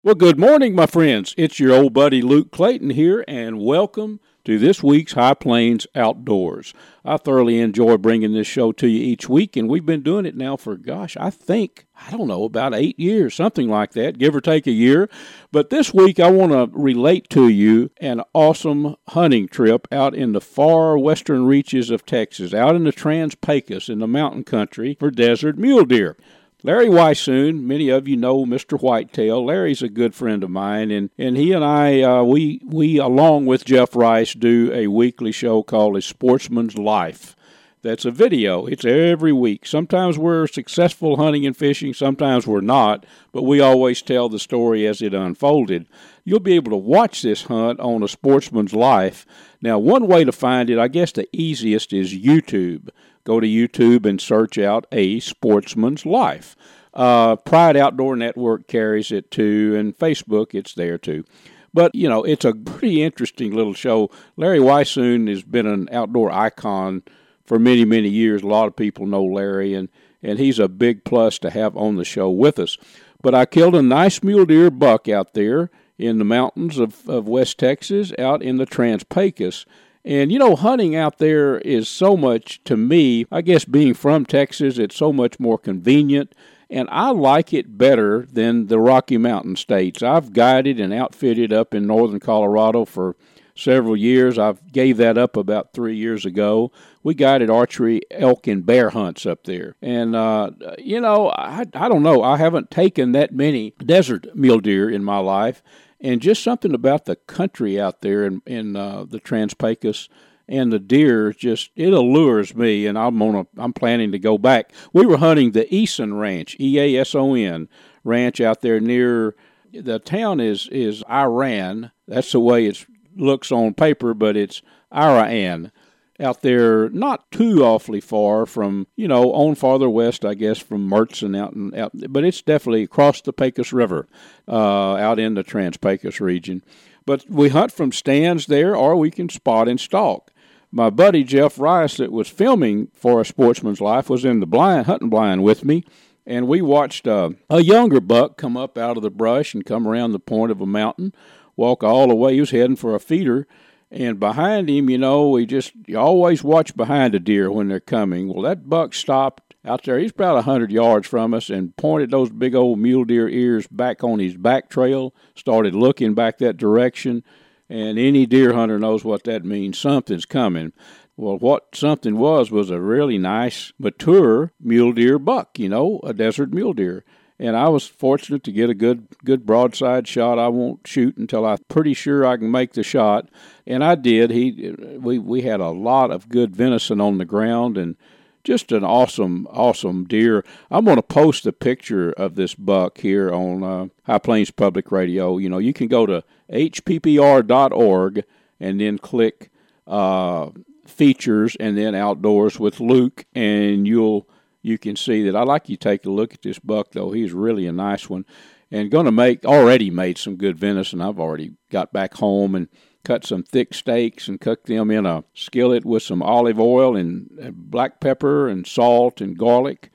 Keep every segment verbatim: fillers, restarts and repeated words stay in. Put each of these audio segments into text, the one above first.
Well, good morning, my friends. It's your old buddy Luke Clayton here, and welcome to this week's High Plains Outdoors. I thoroughly enjoy bringing this show to you each week, and we've been doing it now for, gosh, I think, I don't know, about eight years, something like that, give or take a year. But this week, I want to relate to you an awesome hunting trip out in the far western reaches of Texas, out in the Trans-Pecos in the mountain country for desert mule deer. Larry Weishuhn, many of you know Mister Whitetail. Larry's a good friend of mine, and, and he and I, uh, we, we, along with Jeff Rice, do a weekly show called A Sportsman's Life. That's a video. It's every week. Sometimes we're successful hunting and fishing, sometimes we're not, but we always tell the story as it unfolded. You'll be able to watch this hunt on A Sportsman's Life. Now, one way to find it, I guess the easiest, is YouTube. Go to YouTube and search out A Sportsman's Life. Uh, Pride Outdoor Network carries it too, and Facebook, it's there too. But, you know, it's a pretty interesting little show. Larry Weishuhn has been an outdoor icon for many, many years. A lot of people know Larry, and, and he's a big plus to have on the show with us. But I killed a nice mule deer buck out there in the mountains of, of West Texas, out in the Trans-Pecos. And, you know, hunting out there is so much, to me, I guess being from Texas, it's so much more convenient, and I like it better than the Rocky Mountain states. I've guided and outfitted up in northern Colorado for several years. I gave that up about three years ago. We guided archery, elk, and bear hunts up there. And, uh, you know, I, I don't know. I haven't taken that many desert mule deer in my life. And just something about the country out there in, in uh, the Trans-Pecos and the deer, just it allures me, and I'm gonna I'm planning to go back. We were hunting the Eason Ranch, E A S O N ranch out there near the town is is Iran. That's the way it looks on paper, but it's Iran. Out there, not too awfully far from, you know, on farther west, I guess, from Mertzen out and out, but it's definitely across the Pecos River, uh, out in the Trans-Pecos region. But we hunt from stands there, or we can spot and stalk. My buddy Jeff Rice, that was filming for A Sportsman's Life, was in the blind hunting blind with me, and we watched uh, a younger buck come up out of the brush and come around the point of a mountain, walk all the way. He was heading for a feeder. And behind him, you know, we just you always watch behind a deer when they're coming. Well, that buck stopped out there. He's about one hundred yards from us and pointed those big old mule deer ears back on his back trail, started looking back that direction. And any deer hunter knows what that means. Something's coming. Well, what something was was a really nice, mature mule deer buck, you know, a desert mule deer. And I was fortunate to get a good good broadside shot. I won't shoot until I'm pretty sure I can make the shot. And I did. He, we, we had a lot of good venison on the ground and just an awesome, awesome deer. I'm going to post a picture of this buck here on uh, High Plains Public Radio. You know, you can go to H P P R dot org and then click uh, features and then outdoors with Luke, and you'll You can see that. I'd like you to take a look at this buck, though. He's really a nice one. And going to make, already made some good venison. I've already got back home and cut some thick steaks and cooked them in a skillet with some olive oil and black pepper and salt and garlic.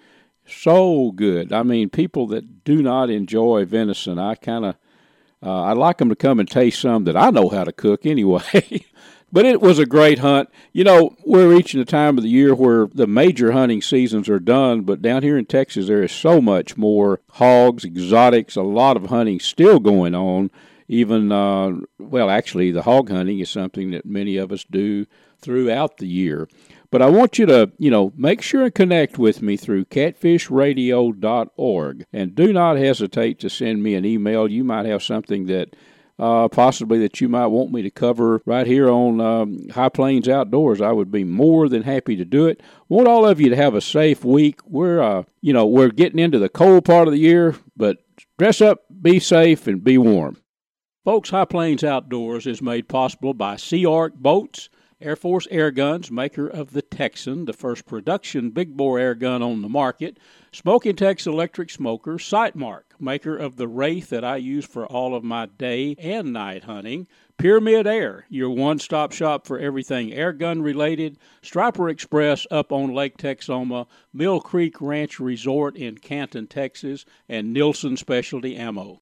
So good. I mean, people that do not enjoy venison, I kind of, uh, I'd like them to come and taste some that I know how to cook anyway. But it was a great hunt. You know, we're reaching the time of the year where the major hunting seasons are done, but down here in Texas there is so much more hogs, exotics, a lot of hunting still going on. Even, uh, well, actually, the hog hunting is something that many of us do throughout the year. But I want you to, you know, make sure and connect with me through catfish radio dot org. And do not hesitate to send me an email. You might have something that Uh, possibly that you might want me to cover right here on um, High Plains Outdoors. I would be more than happy to do it. Want all of you to have a safe week. We're, uh, you know, we're getting into the cold part of the year, but dress up, be safe, and be warm. Folks, High Plains Outdoors is made possible by Sea Arc Boats, Air Force Air Guns, maker of the Texan, the first production big-bore air gun on the market, Smoking Tex Electric Smoker, Sightmark, maker of the Wraith that I use for all of my day and night hunting, Pyramid Air, your one-stop shop for everything air gun related, Striper Express up on Lake Texoma, Mill Creek Ranch Resort in Canton, Texas, and Nilson Specialty Ammo.